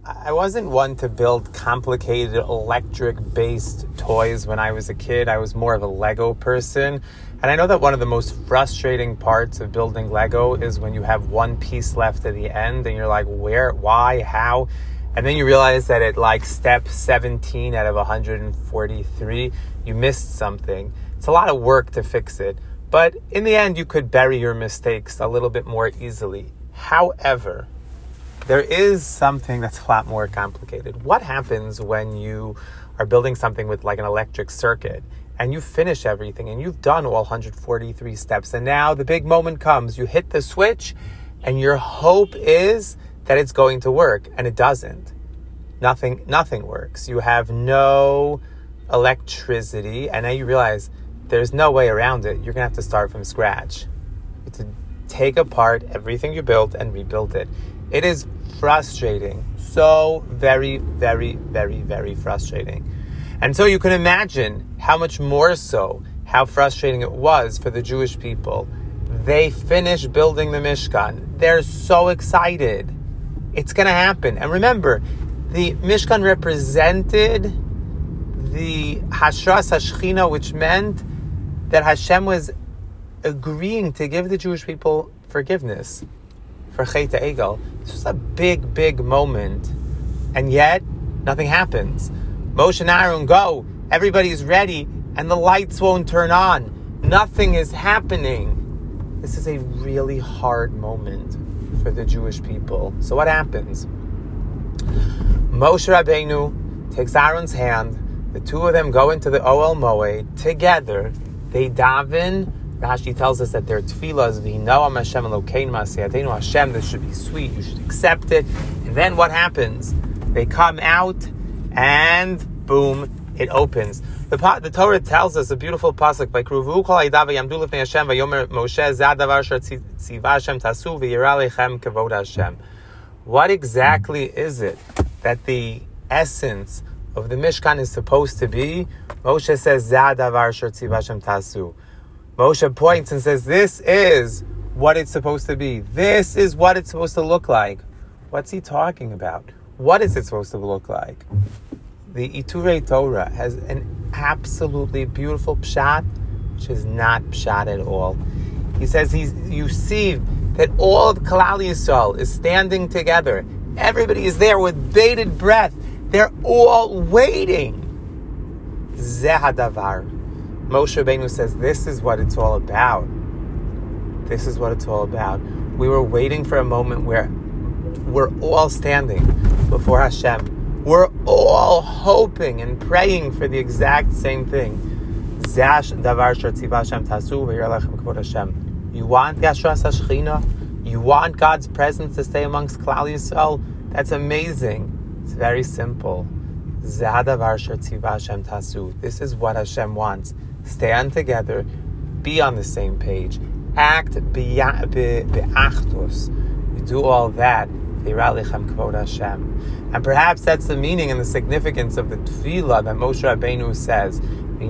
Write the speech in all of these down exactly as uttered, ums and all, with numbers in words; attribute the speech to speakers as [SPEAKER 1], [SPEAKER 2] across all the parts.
[SPEAKER 1] I wasn't one to build complicated electric-based toys when I was a kid. I was more of a Lego person. And I know that one of the most frustrating parts of building Lego is when you have one piece left at the end and you're like, where, why, how? And then you realize that at like step seventeen out of one hundred forty-three, you missed something. It's a lot of work to fix it. But in the end, you could bury your mistakes a little bit more easily. However, there is something that's a lot more complicated. What happens when you are building something with like an electric circuit and you finish everything and you've done all one hundred forty-three steps, and now the big moment comes, you hit the switch and your hope is that it's going to work, and it doesn't. Nothing, nothing works. You have no electricity, and now you realize there's no way around it. You're going to have to start from scratch. You have to take apart everything you built and rebuild it. It is frustrating. So very, very, very, very frustrating. And so you can imagine how much more so, how frustrating it was for the Jewish people. They finished building the Mishkan. They're so excited. It's going to happen. And remember, the Mishkan represented the Hashras HaShechina, which meant that Hashem was agreeing to give the Jewish people forgiveness for Chet HaEgel. This was a big, big moment. And yet, nothing happens. Moshe and Aaron go. Everybody's ready. And the lights won't turn on. Nothing is happening. This is a really hard moment for the Jewish people. So what happens? Moshe Rabbeinu takes Aaron's hand. The two of them go into the Ohel Moed together. They daven. Rashi tells us that their tefillah is V'hinoam Hashem Elokeinu Ma'aseh Hashem. This should be sweet. You should accept it. And then what happens? They come out, and boom, it opens. The, the Torah tells us a beautiful pasuk by Kruvu Kol Haidav Yamdu Lifnei Hashem Vayomer Moshe Zeh Hadavar Asher Tziva Hashem Tasu V'yira Lechem Kavod Hashem. What exactly is it that the essence of the Mishkan is supposed to be? Moshe says Zeh Hadavar Asher Tziva Hashem Tasu. Moshe points and says, this is what it's supposed to be. This is what it's supposed to look like. What's he talking about? What is it supposed to look like? The Iturei Torah has an absolutely beautiful pshat, which is not pshat at all. He says he's, you see that all of Klal Yisrael is standing together. Everybody is there with bated breath. They're all waiting. Zeh hadavar. Moshe Rabbeinu says, this is what it's all about. This is what it's all about. We were waiting for a moment where we're all standing before Hashem. We're all hoping and praying for the exact same thing. You want Hashras HaShechina? You want God's presence to stay amongst Klal Yisrael? That's amazing. It's very simple. This is what Hashem wants. Stand together, be on the same page, act be'achdus. You do all that. And perhaps that's the meaning and the significance of the tefillah that Moshe Rabbeinu says.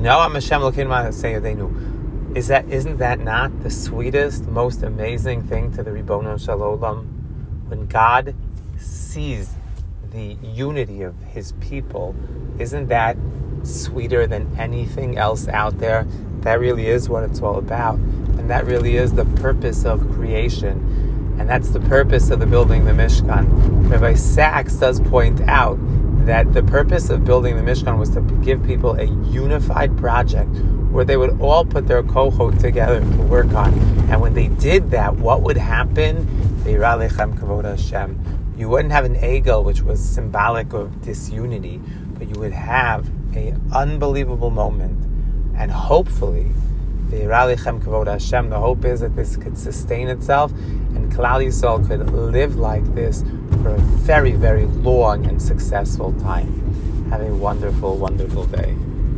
[SPEAKER 1] Is that, isn't that not the sweetest, most amazing thing to the Ribono Shel Olam? When God sees the unity of His people, isn't that sweeter than anything else out there? That really is what it's all about. And that really is the purpose of creation. And that's the purpose of the building the Mishkan. Rabbi Sachs does point out that the purpose of building the Mishkan was to give people a unified project where they would all put their kohot together to work on. And when they did that, what would happen? V'yira lechem kavod Hashem. You wouldn't have an egel, which was symbolic of disunity, but you would have an unbelievable moment. And hopefully, V'yira lechem kavod Hashem, the hope is that this could sustain itself and Klal Yisrael could live like this for a very, very long and successful time. Have a wonderful, wonderful day.